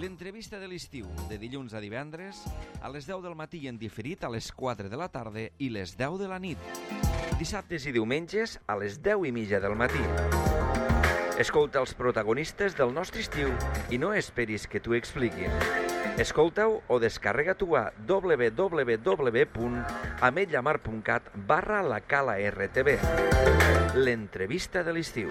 L'entrevista de l'estiu, de dilluns a divendres, a les 10 del matí i en diferit a les 4 de la tarda i les 10 de la nit. Dissabtes i diumenges a les 10 i mitja del matí. Escolta els protagonistes del nostre estiu i no esperis que t'ho expliquin. Escolta-ho o descarrega-t'ho a www.ametlllamar.cat/lacala-rtb. L'entrevista de l'estiu.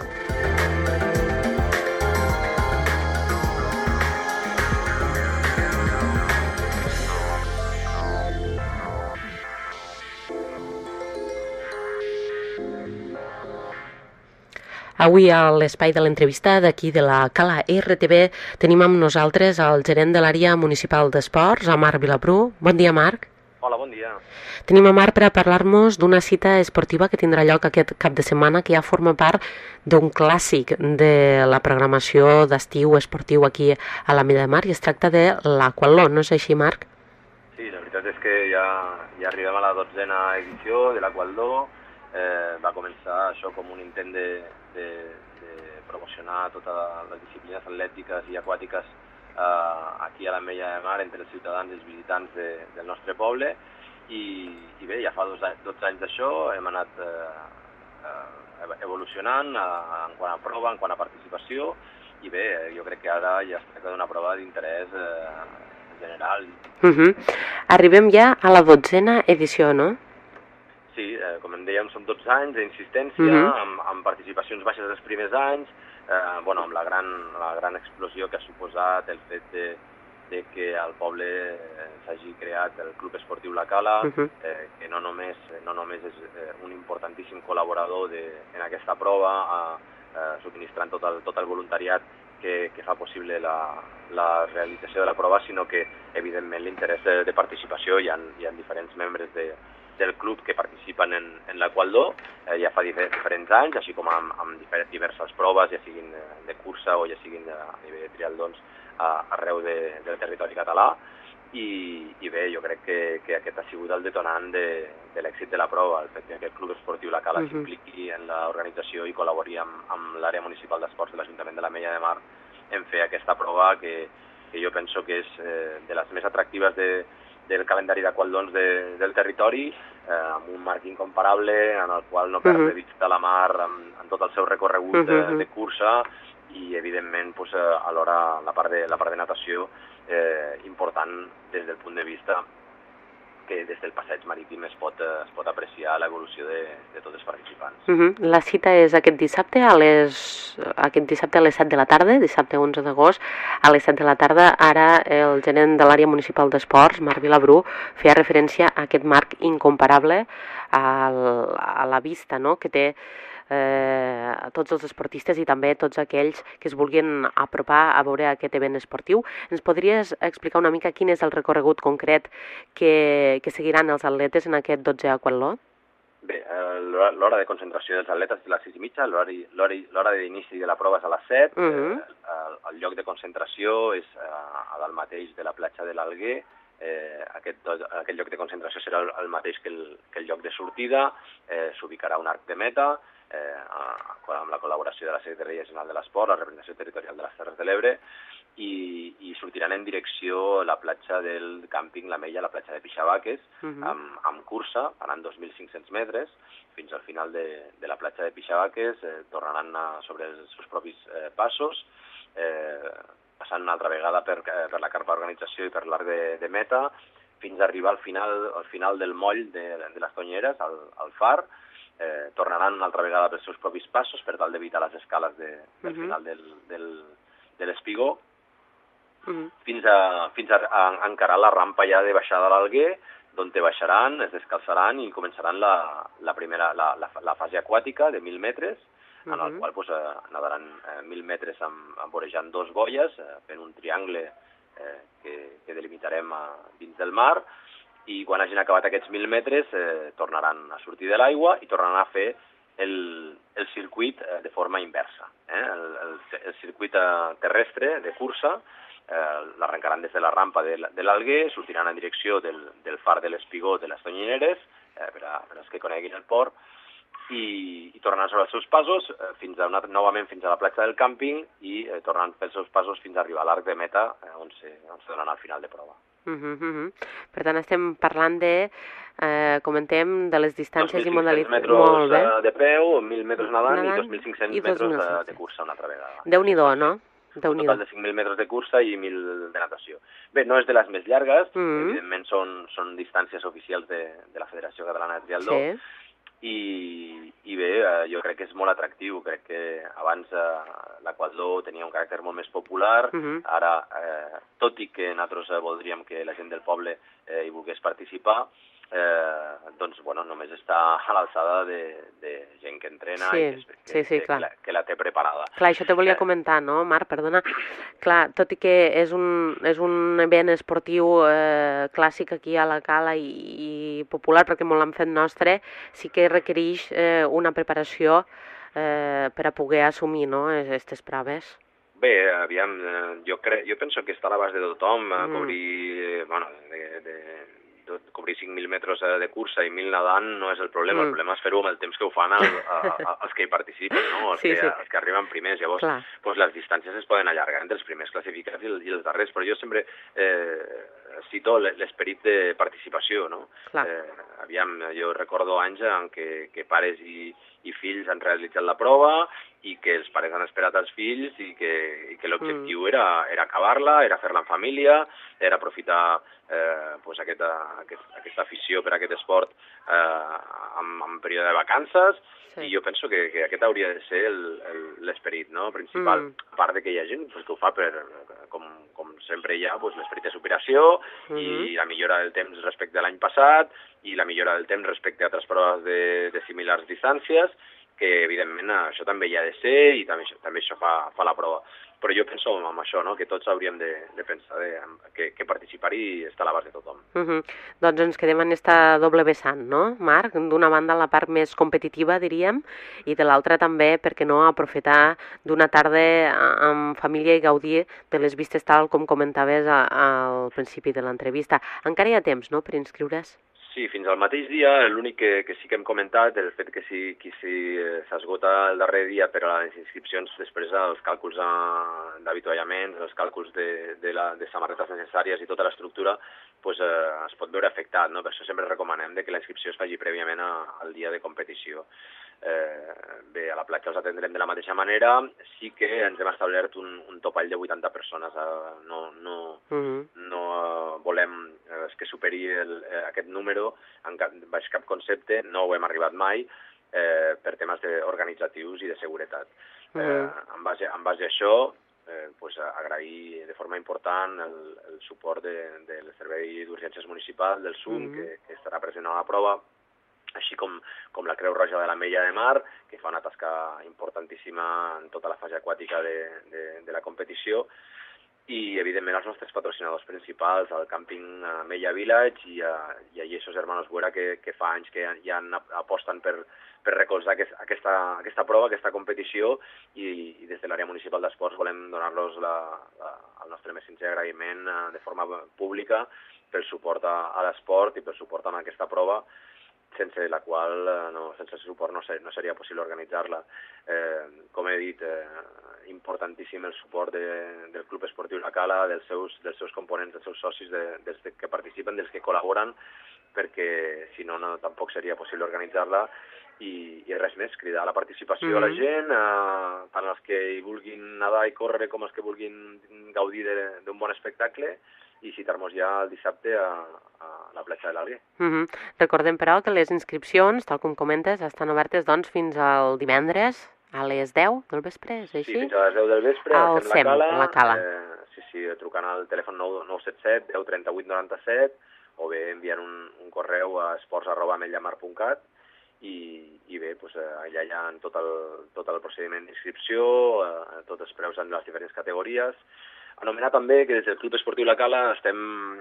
Avui a l'espai de l'entrevista d'aquí de la Cala RTB tenim amb nosaltres el gerent de l'àrea municipal d'esports, Marc Vilabrú. Bon dia, Marc. Hola, bon dia. Tenim a Marc per a parlar-nos d'una cita esportiva que tindrà lloc aquest cap de setmana, que ja forma part d'un clàssic de la programació d'estiu esportiu aquí a l'Ametlla de Mar, i es tracta de l'Aquatlon, no és així, Marc? Sí, la veritat és que ja arribem a la 12a edició de l'Aquatlon. Va començar això com un intent de promocionar totes les disciplines atlètiques i aquàtiques aquí a l'Ametlla de Mar entre els ciutadans i els visitants del nostre poble, i bé, ja fa 12 anys d'això, hem anat evolucionant en quant a prova, en quant a participació, i bé, jo crec que ara ja es tracta d'una prova d'interès general. Arribem ja a la 12a edició, no? Sí, com em dèiem, són 12 anys d'insistència, amb participacions baixes els primers anys, amb la gran explosió que ha suposat el fet de que al poble s'hagi creat el Club Esportiu La Cala, que no només és un importantíssim col·laborador en aquesta prova, subministrant tot el voluntariat que fa possible la realització de la prova, sinó que, evidentment, l'interès de participació. Hi ha diferents membres del club que participen en l'Aquatlon ja fa diferents anys, així com amb diverses proves, ja siguin de cursa o ja siguin a nivell de triatlons arreu del territori català. I bé, jo crec que aquest ha sigut el detonant de l'èxit de la prova, el fet que el Club Esportiu La Cala s'impliqui en l'organització i col·labori amb l'àrea municipal d'esports de l'Ajuntament de l'Ametlla de Mar en fer aquesta prova que jo penso que és de les més atractives del calendari d'aquatlons del territori, amb un marc incomparable en el qual no perd de vista la mar en tot el seu recorregut de cursa, i evidentment alhora la part de natació important des del punt de vista que des del passeig marítim es pot apreciar l'evolució de tots els participants. La cita és aquest dissabte a les 7 de la tarda, dissabte 11 d'agost, a les 7 de la tarda. Ara el gerent de l'àrea municipal d'esports, Marc Vilabrú, feia referència a aquest marc incomparable a la vista, no?, que té a tots els esportistes i també tots aquells que es vulguin apropar a veure aquest event esportiu. Ens podries explicar una mica quin és el recorregut concret que seguiran els atletes en aquest 12è Aquatlon? Bé, l'hora de concentració dels atletes és a les 6:30, l'hora d'inici de la prova és a les 7, el lloc de concentració és a dalt mateix de la platja de l'Alguer. Aquest lloc de concentració serà el mateix que el lloc de sortida, s'ubicarà un arc de meta, amb la col·laboració de la Secretaria General de l'Esport, la representació territorial de les Terres de l'Ebre, i sortiran en direcció a la platja del càmping l'Ametlla, la platja de Pixabaques, amb cursa, faran 2.500 metres, fins al final de la platja de Pixabaques, tornaran sobre els seus propis passos, passant una altra vegada per la carpa d'organització i per l'arc de meta, fins a arribar al final del moll de les Tonyeres, al far. Tornaran una altra vegada pels seus propis passos per tal d'evitar les escales del final de l'Espigó, fins a encarar la rampa ja de baixada a l'Alguer, d'on baixaran, es descalçaran i començaran la fase aquàtica de 1.000 metres, en el qual nadaran 1.000 metres vorejant 2 boies, fent un triangle que delimitarem dins del mar, i quan hagin acabat aquests 1.000 metres tornaran a sortir de l'aigua i tornaran a fer el circuit de forma inversa. El circuit terrestre de cursa l'arrencaran des de la rampa de l'Alguer, sortiran en direcció del far de l'Espigó de les Tonyineres, per als que coneguin el port, i tornant sobre els seus passos novament fins a la platja del càmping i tornant pels seus passos fins a arribar a l'arc de meta on se donen al final de prova. Per tant, estem parlant comentem, de les distàncies i modalitats. 2.500 metres de peu, 1.000 metres nedant i 2.500 metres de cursa una altra vegada. Déu-n'hi-do, no? Un total de 5.000 metres de cursa i 1.000 de natació. Bé, no és de les més llargues, evidentment són distàncies oficials de la Federació Catalana de Triatló, i bé, jo crec que és molt atractiu, crec que abans l'aquatló tenia un caràcter molt més popular, ara, tot i que nosaltres voldríem que la gent del poble hi volgués participar, doncs, bueno, només està a l'alçada de gent que entrena i que la té preparada. Clar, això te volia comentar, no, Marc? Perdona. Clar, tot i que és un event esportiu clàssic aquí a la Cala i popular, perquè molt l'han fet nostre, sí que requereix una preparació per a poder assumir, no, aquestes proves. Bé, aviam, jo penso que està a l'abast de tothom, cobrir, bueno, cobrir 5.000 metres de cursa i 1.000 nedant no és el problema és fer-ho amb el temps que ho fan els que hi participen, no? Els que arriben primers. Llavors, les distàncies es poden allargar entre els primers classificats i els darrers, però jo sempre cito l'esperit de participació, no? Aviam, jo recordo anys en què pares i fills han realitzat la prova i que els pares han esperat els fills i que l'objectiu era acabar-la, era fer-la en família, era aprofitar aquesta afició per a aquest esport en període de vacances, i jo penso que aquest hauria de ser l'esperit principal, a part de que hi ha gent que ho fa com sempre hi ha, l'esperit de superació i la millora del temps respecte a l'any passat i la millora del temps respecte a altres proves de similars distàncies, que evidentment això també hi ha de ser i també això fa la prova. Però jo penso en això, no? Que tots hauríem de pensar que participar-hi està a l'abast de tothom. Doncs ens quedem en aquesta doble vessant, no, Marc? D'una banda la part més competitiva, diríem, i de l'altra també, perquè no, aprofitar d'una tarda amb família i gaudir de les vistes tal com comentaves al principi de l'entrevista. Encara hi ha temps, no?, per inscriure's? Sí, fins al mateix dia. L'únic que sí que hem comentat, el fet que si s'esgota el darrer dia per a les inscripcions, després els càlculs d'avituallaments, els càlculs de samarretes necessàries i tota l'estructura, es pot veure afectat, no? Per això sempre recomanem que la inscripció es faci prèviament al dia de competició. Bé, a la platja els atendrem de la mateixa manera, sí que ens hem establert un topall de 80 persones, no volem que superi aquest número baix cap concepte, no ho hem arribat mai per temes organitzatius i de seguretat. En base a això, agrair de forma important el suport del Servei d'Urgències Municipal, del SUM, que estarà present a la prova, així com la Creu Roja de l'Ametlla de Mar, que fa una tasca importantíssima en tota la fase aquàtica de la competició, i evidentment els nostres patrocinadors principals, el càmping Ametlla Village i a Yesos Hermanos Buera, que fa anys que ja aposten per recolzar aquesta prova, aquesta competició, i des de l'àrea municipal d'esports volem donar-los el nostre més sincer agraïment de forma pública pel suport a l'esport i pel suport a aquesta prova, sense la qual, sense el suport no seria possible organitzar-la. Com he dit, importantíssim el suport del Club Esportiu La Cala, dels seus components, dels seus socis, dels que participen, dels que col·laboren, perquè si no tampoc seria possible organitzar-la. I res més, cridar a la participació a la gent, tant els que hi vulguin nedar i córrer com els que vulguin gaudir d'un bon espectacle, i citar-nos ja el dissabte a la platja de l'Alguer. Recordem, però, que les inscripcions, tal com comentes, estan obertes doncs, fins al divendres a les 10 del vespre, és així? Sí, fins a les 10 del vespre, al SEM, a la Cala. Sí, trucant al telèfon 977 10 38 97, o bé enviant un correu a esports@ametlllamar.cat, i bé, allà hi ha tot el procediment d'inscripció, tots els preus en les diferents categories. Anomenar també que des del Club Esportiu La Cala estem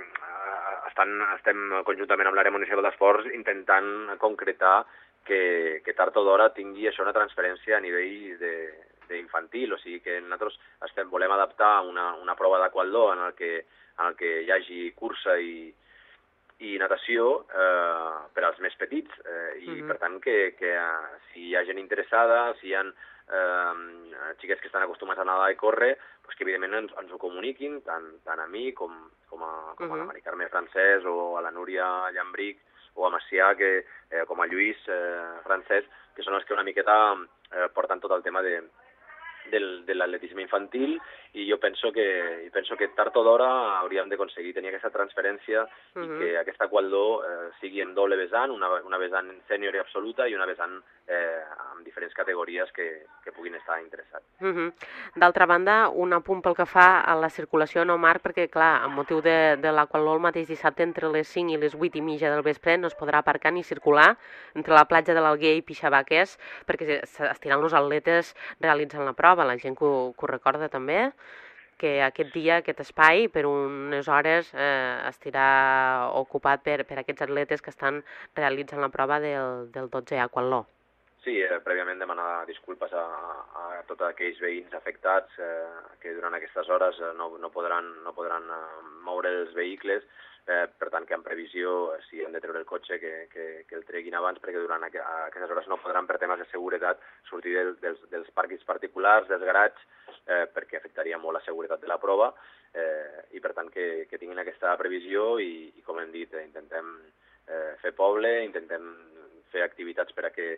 conjuntament amb l'àrea municipal d'esports intentant concretar que tard o d'hora tingui això una transferència a nivell d'infantil, o sigui que nosaltres volem adaptar una prova d'aquatló en el que hi hagi cursa i i natació per als més petits, i per tant que si hi ha gent interessada, si hi ha xiquets que estan acostumats a nedar i córrer, doncs que evidentment ens ho comuniquin, tant a mi com a la Mari Carme Francesc o a la Núria Llambric o a Macià, com a Lluís Francesc, que són els que una miqueta porten tot el tema de l'atletisme infantil, i jo penso que tard o d'hora hauríem d'aconseguir tenir aquesta transferència i que aquesta Qualdó sigui en doble vessant, una vessant sènior i absoluta i una vessant amb diferents categories que puguin estar interessats. D'altra banda, un apunt pel que fa a la circulació, no, Marc, perquè, clar, amb motiu de la Qualdó el mateix dissabte entre les 5 i les 8:30 del vespre no es podrà aparcar ni circular entre la platja de l'Alguer i Pixabaques, perquè estiran els atletes realitzant la prova. La gent que ho recorda també, que aquest dia, aquest espai, per unes hores estarà ocupat per aquests atletes que estan realitzant la prova del 12è Aquatló. Sí, prèviament demanar disculpes a tots aquells veïns afectats que durant aquestes hores no podran moure els vehicles, per tant que en previsió, si hem de treure el cotxe, que el treguin abans, perquè durant aquestes hores no podran, per temes de seguretat, sortir dels pàrquings particulars, dels garats, perquè afectaria molt la seguretat de la prova, i per tant que tinguin aquesta previsió i com hem dit, intentem fer poble, intentem fer activitats per a que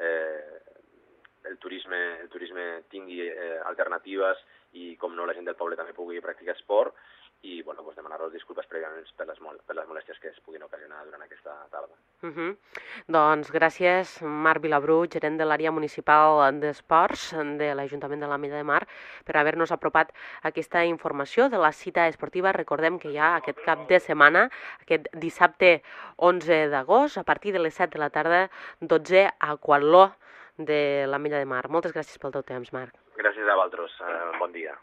el turisme tingui alternatives i, com no, la gent del poble també pugui practicar esport, i doncs demanar-los disculpes prèviament per les molèsties que es puguin ocasionar durant aquesta tarda. Doncs gràcies, Marc Vilabru, gerent de l'àrea municipal d'esports de l'Ajuntament de l'Ametlla de Mar, per haver-nos apropat aquesta informació de la cita esportiva. Recordem que hi ha aquest cap de setmana, aquest dissabte 11 d'agost, a partir de les 7 de la tarda, 12è Aquatló de l'Ametlla de Mar. Moltes gràcies pel teu temps, Marc. Gràcies a vosaltres. Bon dia.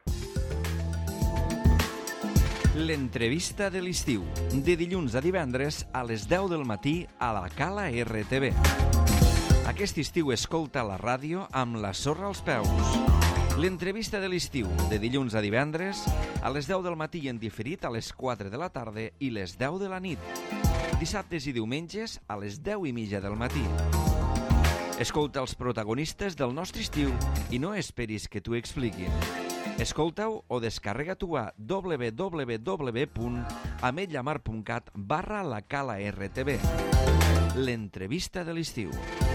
L'entrevista de l'estiu, de dilluns a divendres a les 10 del matí a la Cala RTV. Aquest estiu escolta la ràdio amb la sorra als peus. L'entrevista de l'estiu, de dilluns a divendres a les 10 del matí i en diferit a les 4 de la tarda i les 10 de la nit. Dissabtes i diumenges a les 10:30 del matí. Escolta els protagonistes del nostre estiu i no esperis que t'ho expliquin. Escolta-ho o descarrega-t'ho a www.ametlamar.cat/la Cala RTV. L'entrevista de l'estiu.